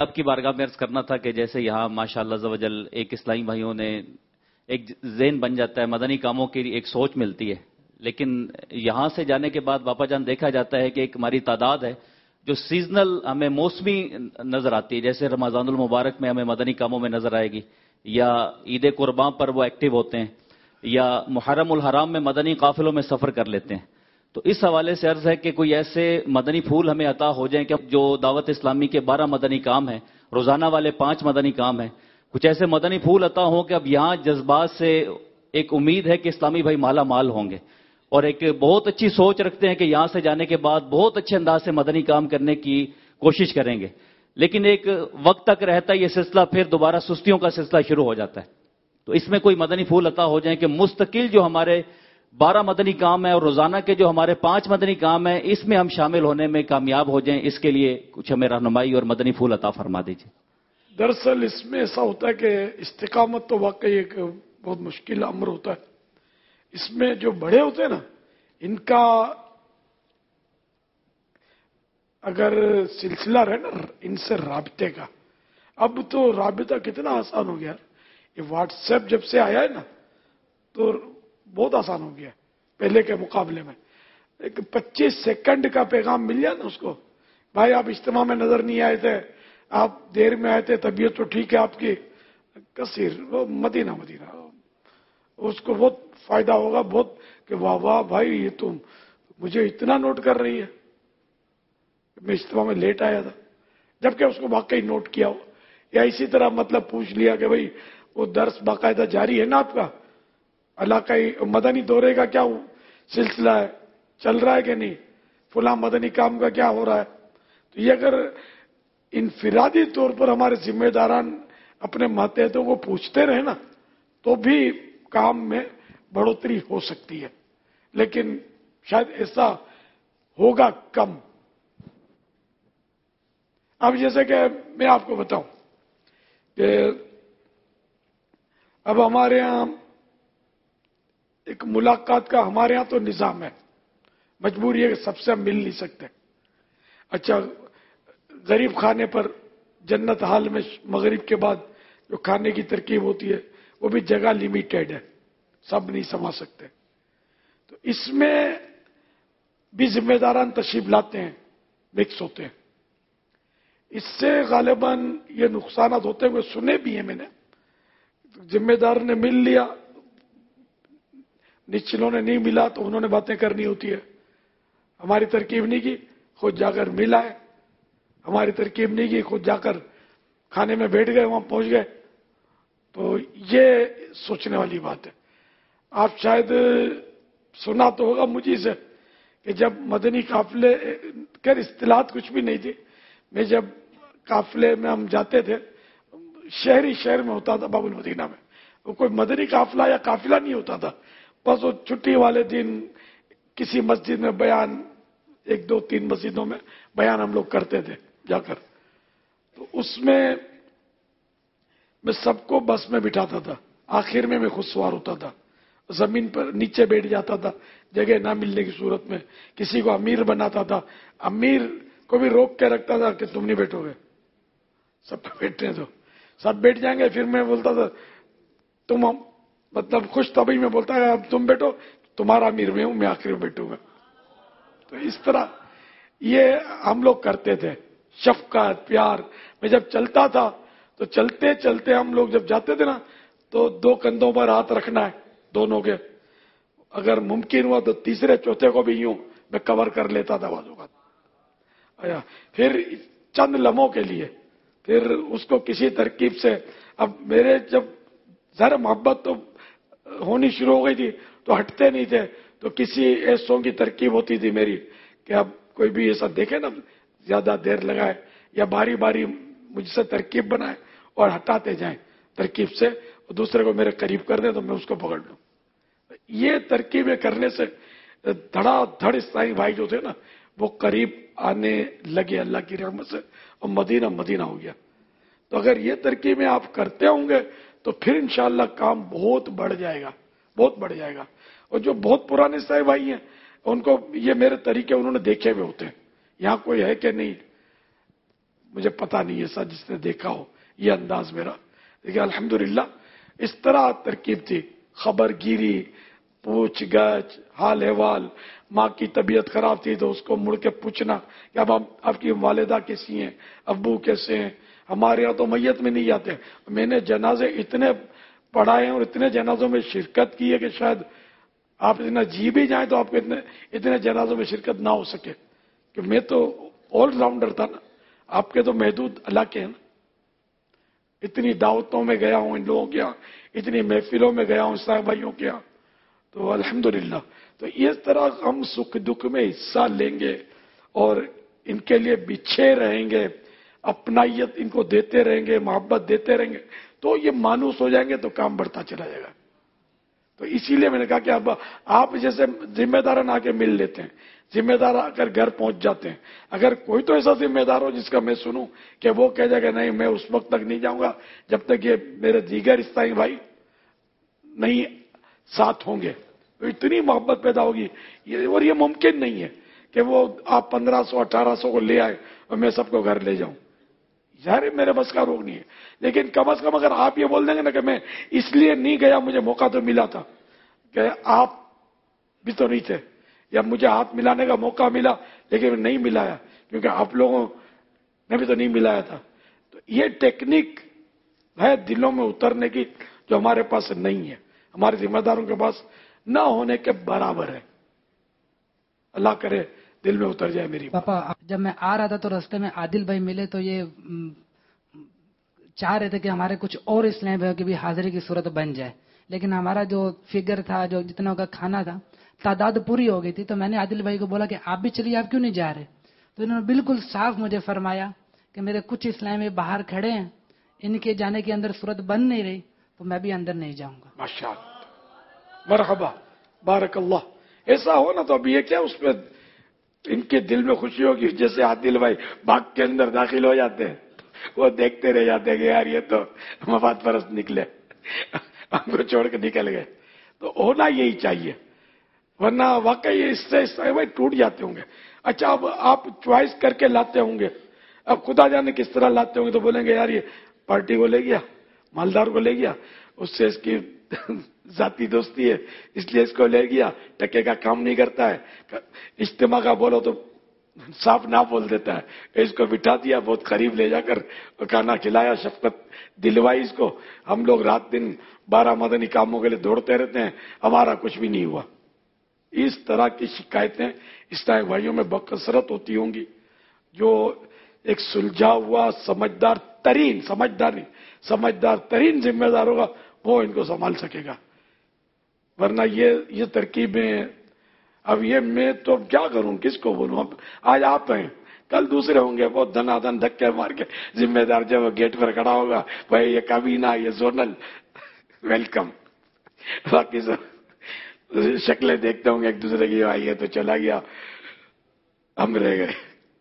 آپ کی بارگاہ میں عرض کرنا تھا کہ جیسے یہاں ماشاءاللہ عز و جل ایک اسلامی بھائیوں نے ایک ذہن بن جاتا ہے، مدنی کاموں کی ایک سوچ ملتی ہے، لیکن یہاں سے جانے کے بعد باپا جان دیکھا جاتا ہے کہ ایک ہماری تعداد ہے جو سیزنل ہمیں موسمی نظر آتی ہے، جیسے رمضان المبارک میں ہمیں مدنی کاموں میں نظر آئے گی، یا عید قربان پر وہ ایکٹیو ہوتے ہیں، یا محرم الحرام میں مدنی قافلوں میں سفر کر لیتے ہیں۔ تو اس حوالے سے عرض ہے کہ کوئی ایسے مدنی پھول ہمیں عطا ہو جائیں کہ جو دعوت اسلامی کے 12 مدنی کام ہیں، روزانہ والے 5 مدنی کام ہیں، کچھ ایسے مدنی پھول عطا ہوں کہ اب یہاں جذبات سے ایک امید ہے کہ اسلامی بھائی مالا مال ہوں گے، اور ایک بہت اچھی سوچ رکھتے ہیں کہ یہاں سے جانے کے بعد بہت اچھے انداز سے مدنی کام کرنے کی کوشش کریں گے، لیکن ایک وقت تک رہتا ہے یہ سلسلہ، پھر دوبارہ سستیوں کا سلسلہ شروع ہو جاتا ہے۔ تو اس میں کوئی مدنی پھول عطا ہو جائیں کہ مستقل جو ہمارے 12 مدنی کام ہیں اور روزانہ کے جو ہمارے 5 مدنی کام ہیں، اس میں ہم شامل ہونے میں کامیاب ہو جائیں، اس کے لیے کچھ ہمیں رہنمائی اور مدنی پھول عطا فرما دیجیے۔ دراصل اس میں ایسا ہوتا ہے کہ استقامت تو واقعی ایک بہت مشکل امر ہوتا ہے۔ اس میں جو بڑے ہوتے ہیں نا، ان کا اگر سلسلہ رہے نا ان سے رابطے کا، اب تو رابطہ کتنا آسان ہو گیا، یہ واٹس ایپ جب سے آیا ہے نا تو بہت آسان ہو گیا پہلے کے مقابلے میں۔ ایک 25 سیکنڈ کا پیغام مل جائے نا اس کو، بھائی آپ اجتماع میں نظر نہیں آئے تھے، آپ دیر میں آئے تھے، طبیعت تو ٹھیک ہے آپ کی، کثیر وہ مدینہ اس کو بہت فائدہ ہوگا، بہت کہ واہ واہ بھائی یہ تم مجھے اتنا نوٹ کر رہی ہے، میں اجتماع میں لیٹ آیا تھا، جبکہ اس کو واقعی نوٹ کیا ہو۔ یا اسی طرح مطلب پوچھ لیا کہ بھائی وہ درس باقاعدہ جاری ہے نا آپ کا، علاقائی مدنی دورے کا کیا سلسلہ ہے، چل رہا ہے کہ نہیں، فلاں مدنی کام کا کیا ہو رہا ہے۔ تو یہ اگر انفرادی طور پر ہمارے ذمہ داران اپنے ماتحتوں کو پوچھتے رہے نا تو بھی کام میں بڑھوتری ہو سکتی ہے، لیکن شاید ایسا ہوگا کم۔ اب جیسے کہ میں آپ کو بتاؤں کہ اب ہمارے ہاں ایک ملاقات کا ہمارے ہاں تو نظام ہے، مجبوری ہے کہ سب سے ہم مل نہیں سکتے۔ اچھا، غریب خانے پر جنت حال میں مغرب کے بعد جو کھانے کی ترکیب ہوتی ہے وہ بھی جگہ لیمیٹیڈ ہے، سب نہیں سما سکتے، تو اس میں بھی ذمہ داران تشریف لاتے ہیں، مکس ہوتے ہیں۔ اس سے غالباً یہ نقصانات ہوتے ہوئے سنے بھی ہیں میں نے، ذمہ دار نے مل لیا، نچلوں نے نہیں ملا تو انہوں نے باتیں کرنی ہوتی ہے، ہماری ترکیب نہیں کی خود جا کر ملا ہے، ہماری ترکیب نہیں کی خود جا کر کھانے میں بیٹھ گئے، وہاں پہنچ گئے۔ تو یہ سوچنے والی بات ہے۔ آپ شاید سنا تو ہوگا مجھے سے کہ جب مدنی قافلے خیر اصطلاحات کچھ بھی نہیں تھی، میں جب قافلے میں ہم جاتے تھے، شہر میں ہوتا تھا باب المدینہ میں، وہ کوئی مدنی قافلہ یا قافلہ نہیں ہوتا تھا، بس وہ چھٹی والے دن کسی مسجد میں بیان، 1 2 3 مسجدوں میں بیان ہم لوگ کرتے تھے جا کر، تو اس میں سب کو بس میں بٹھاتا تھا، آخر میں خود سوار ہوتا تھا، زمین پر نیچے بیٹھ جاتا تھا جگہ نہ ملنے کی صورت میں، کسی کو امیر بناتا تھا، امیر کو بھی روک کے رکھتا تھا کہ تم نہیں بیٹھو گے، سب کو بیٹھنے دو، سب بیٹھ جائیں گے، پھر میں بولتا تھا تم مطلب خوش طبعی میں بولتا ہے اب تم بیٹھو، تمہارا امیر میں ہوں، میں آخر میں بیٹھوں گا۔ تو اس طرح یہ ہم لوگ کرتے تھے، شفقت پیار میں جب چلتا تھا تو چلتے چلتے ہم لوگ جب جاتے تھے نا تو 2 کندھوں پر ہاتھ رکھنا ہے دونوں کے، اگر ممکن ہوا تو تیسرے چوتھے کو بھی یوں میں کور کر لیتا تھا بازو کا، پھر چند لمحوں کے لیے پھر اس کو کسی ترکیب سے، اب میرے جب ذرا محبت تو ہونی شروع ہو گئی تھی تو ہٹتے نہیں تھے، تو کسی ایسوں کی ترکیب ہوتی تھی میری کہ اب کوئی بھی ایسا دیکھے نا زیادہ دیر لگائے یا باری باری مجھ سے ترکیب بنائے اور ہٹاتے جائیں ترکیب سے، اور دوسرے کو میرے قریب کر دیں تو میں اس کو پکڑ لوں۔ یہ ترکیبیں کرنے سے دھڑا دھڑ اسلامی بھائی جو تھے نا وہ قریب آنے لگے اللہ کی رحمت سے، اور مدینہ مدینہ ہو گیا۔ تو اگر یہ ترکیبیں آپ کرتے ہوں گے تو پھر انشاءاللہ کام بہت بڑھ جائے گا، بہت بڑھ جائے گا۔ اور جو بہت پرانے اسلامی بھائی ہیں ان کو یہ میرے طریقے انہوں نے دیکھے ہوئے ہوتے ہیں، یہاں کوئی ہے کہ نہیں، مجھے پتا نہیں ایسا جس نے دیکھا ہو یہ انداز میرا. لیکن الحمدللہ اس طرح ترکیب تھی, خبر گیری, پوچھ گچھ, حال احوال. ماں کی طبیعت خراب تھی تو اس کو مڑ کے پوچھنا کہ اب آپ کی والدہ کیسی ہیں, ابو کیسے ہیں. ہمارے یہاں تو میت میں نہیں جاتے. میں نے جنازے اتنے پڑھائے ہیں اور اتنے جنازوں میں شرکت کی ہے کہ شاید آپ اتنا جی بھی جائیں تو آپ کو اتنے جنازوں میں شرکت نہ ہو سکے, کہ میں تو آل راؤنڈر تھا نا, آپ کے تو محدود علاقے ہیں نا. اتنی دعوتوں میں گیا ہوں ان لوگوں کے یہاں, اتنی محفلوں میں گیا ہوں صاحب بھائیوں کے یہاں. تو الحمدللہ تو اس طرح ہم سکھ دکھ میں حصہ لیں گے اور ان کے لیے بچھے رہیں گے, اپنائیت ان کو دیتے رہیں گے, محبت دیتے رہیں گے, تو یہ مانوس ہو جائیں گے تو کام بڑھتا چلا جائے گا. تو اسی لیے میں نے کہا کہ اب آپ جیسے ذمہ داران آ کے مل لیتے ہیں, ذمہ دار آ کر گھر پہنچ جاتے ہیں. اگر کوئی تو ایسا ذمہ دار ہو جس کا میں سنوں کہ وہ کہہ جائے کہ نہیں میں اس وقت تک نہیں جاؤں گا جب تک یہ میرے دیگر اسلامی بھائی نہیں ساتھ ہوں گے, تو اتنی محبت پیدا ہوگی. اور یہ ممکن نہیں ہے کہ وہ آپ 1500 1800 کو لے آئے اور میں سب کو گھر لے جاؤں. ظاہر میرے بس کا روگ نہیں ہے, لیکن کم از کم اگر آپ یہ بول دیں گے نا کہ میں اس لیے نہیں گیا, مجھے موقع تو ملا تھا, کہ آپ بھی تو نہیں تھے, یا مجھے ہاتھ ملانے کا موقع ملا لیکن نہیں ملایا کیونکہ آپ لوگوں نے بھی تو نہیں ملایا تھا. تو یہ ٹیکنیک ہے دلوں میں اترنے کی جو ہمارے پاس نہیں ہے, ہمارے ذمہ داروں کے پاس نہ ہونے کے برابر ہے. اللہ کرے دل میں اتر جائے میری بات. پاپا جب میں آ رہا تھا تو راستے میں عادل بھائی ملے تو یہ چاہ رہے تھے کہ ہمارے کچھ اور اسلام بھائیوں کی بھی حاضری کی صورت بن جائے, لیکن ہمارا جو فگر تھا, جو جتنا کا کھانا تھا, تعداد پوری ہو گئی تھی. تو میں نے عادل بھائی کو بولا کہ آپ بھی چلیے, آپ کیوں نہیں جا رہے؟ تو انہوں نے بالکل صاف مجھے فرمایا کہ میرے کچھ اسلامی باہر کھڑے ہیں, ان کے جانے کے اندر صورت بن نہیں رہی تو میں بھی اندر نہیں جاؤں گا. ماشاءاللہ, مرحبا, بارک اللہ. ایسا ہو نا تو اب یہ کیا اس پہ ان کے دل میں خوشی ہوگی. جیسے عادل بھائی باغ کے اندر داخل ہو جاتے ہیں, وہ دیکھتے رہ جاتے ہیں کہ یار یہ تو مفاد پرست نکلے, ہم کو چھوڑ کے نکل گئے. تو ہونا یہی چاہیے, ورنہ واقعی اس سے بھائی ٹوٹ جاتے ہوں گے. اچھا اب آپ چوائس کر کے لاتے ہوں گے, اب خدا جانے کس طرح لاتے ہوں گے, تو بولیں گے یار یہ پارٹی کو لے گیا, مالدار کو لے گیا, اس سے اس کی ذاتی دوستی ہے اس لیے اس کو لے گیا, ٹکے کا کام نہیں کرتا ہے. اجتماع کا بولو تو صاف نہ بول دیتا ہے, اس کو بٹھا دیا بہت قریب لے جا کر کھانا کھلایا, شفقت دلوائی اس کو. ہم لوگ رات دن 12 مدنی کاموں کے لیے دوڑتے رہتے ہیں, ہمارا کچھ بھی نہیں ہوا. اس طرح کی شکایتیں اسلامی بھائیوں میں بکثرت ہوتی ہوں گی. جو ایک سلجھا ہوا سمجھدار ترین ذمہ دار ہوگا وہ ان کو سنبھال سکے گا. ورنہ یہ ترکیبیں, اب یہ میں تو اب کیا کروں, کس کو بولوں. اب آج آپ ہیں, کل دوسرے ہوں گے, بہت دھنا دھن دھکے مار کے ذمہ دار جب وہ گیٹ پر کھڑا ہوگا, بھائی یہ کابینہ, یہ زونل, ویلکم. باقی سب شکلیں دیکھتے ہوں گے ایک دوسرے کی, آئی ہے تو چلا گیا, ہم رہ گئے.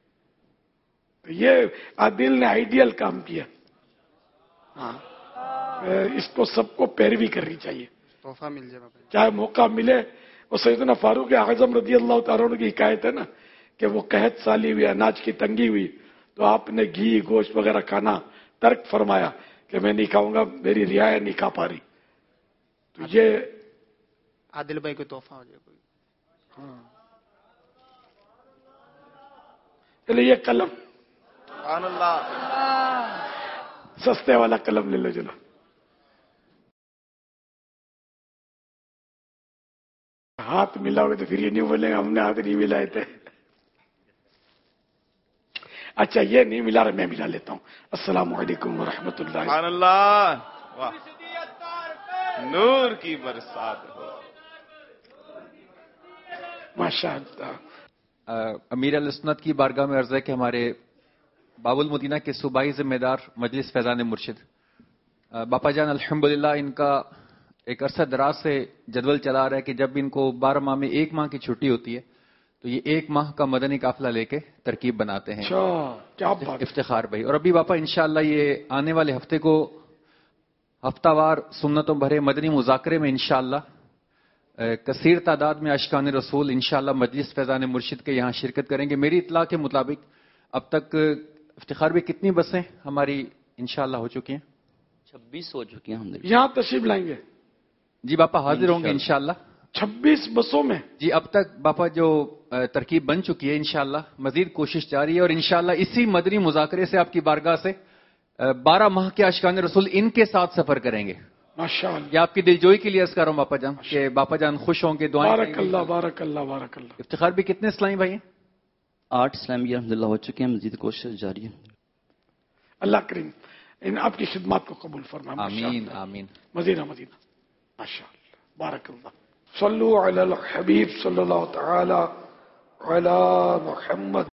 یہ عادل نے آئیڈیل کام کیا. ہاں, اس کو سب کو پیروی کرنی چاہیے. تحفہ مل جائے چاہے موقع ملے. اور سیدنا فاروق اعظم رضی اللہ تعالیٰ عنہ کی حکایت ہے نا کہ وہ قحط سالی ہوئی, اناج کی تنگی ہوئی, تو آپ نے گھی گوشت وغیرہ کھانا ترک فرمایا کہ میں نہیں کھاؤں گا, میری رعایا نہیں کھا پا رہی. تو یہ عادل بھائی کو تحفہ ہو جائے کوئی. ہاں, چلے یہ قلم, سبحان اللہ, سستے والا قلم لے لو. چلو ہاتھ ملاؤ گے تو پھر یہ نہیں بولیں گے ہم نے ہاتھ نہیں ملائے تھے. اچھا یہ نہیں ملا رہا, میں ملا لیتا ہوں. السلام علیکم ورحمۃ اللہ. سبحان اللہ, واہ, نور کی برسات ہو. ماشاء اللہ. امیر علیہ سنت کی بارگاہ میں عرض ہے کہ ہمارے باب المدینہ کے صوبائی ذمہ دار مجلس فیضان مرشد باپا جان الحمدللہ, ان کا ایک عرصہ دراز سے جدول چلا رہا ہے کہ جب ان کو 12 ماہ میں 1 ماہ کی چھٹی ہوتی ہے تو یہ 1 ماہ کا مدنی قافلہ لے کے ترکیب بناتے ہیں. کیا بات, افتخار بھائی. اور ابھی باپا انشاءاللہ یہ آنے والے ہفتے کو ہفتہ وار سنتوں بھرے مدنی مذاکرے میں انشاءاللہ کثیر تعداد میں عاشقان رسول انشاءاللہ مجلس فیضان مرشد کے یہاں شرکت کریں گے. میری اطلاع کے مطابق اب تک افتخار بھی کتنی بسیں ہماری انشاءاللہ ہو چکی ہیں؟ 26 ہو چکی ہیں ہم نے. یہاں تشریف لائیں گے جی باپا حاضر ہوں گے انشاءاللہ. 26 بسوں میں. جی اب تک باپا جو ترکیب بن چکی ہے انشاءاللہ مزید کوشش جاری ہے، اور انشاءاللہ اسی مدنی مذاکرے سے آپ کی بارگاہ سے 12 ماہ کے عاشقان رسول ان کے ساتھ سفر کریں گے. ماشاءاللہ. یہ آپ کی دلجوئی کے لیے عرض کر رہا ہوں باپا جان کہ باپا جان خوش ہوں گے، دعائیں بارک اللہ بارک اللہ بارک اللہ. افتخار بھی کتنے اسلامی بھائی ہیں؟ 8 اسلامی الحمدللہ ہو چکے ہیں، مزید کوشش جاری ہے. اللہ کریم ان آپ کی خدمات کو قبول فرمائے. آمین آمین. مدینہ مدینہ. ماشاءاللہ بارک اللہ. صلو علی الحبیب صلی اللہ تعالی علی محمد.